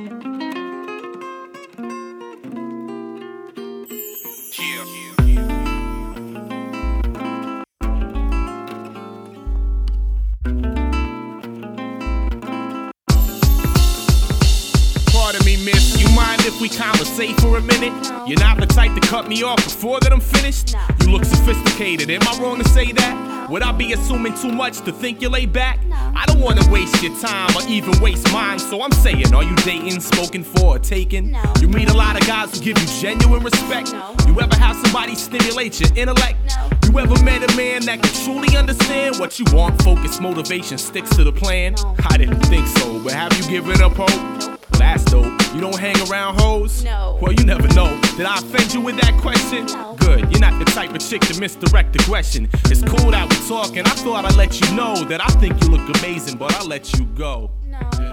Pardon me, miss, you mind if we conversate for a minute? No. You're not the type to cut me off before that I'm finished? No. You look sophisticated, am I wrong to say that? Would I be assuming too much to think you lay back? No. I don't wanna waste your time or even waste mine, so I'm saying, are you dating, spoken for, or taken? No. You meet a lot of guys who give you genuine respect? No. You ever have somebody stimulate your intellect? No. You ever met a man that can truly understand what you want? Focus, motivation, sticks to the plan? No. I didn't think so, but have you given up hope? Nope. Well, that's dope. You don't hang around hoes? No. Well, you never know. Did I offend you with that question? No. Good. You're not the type of chick to misdirect the question. It's cool that we talking. I thought I'd let you know that I think you look amazing, but I'll let you go. No.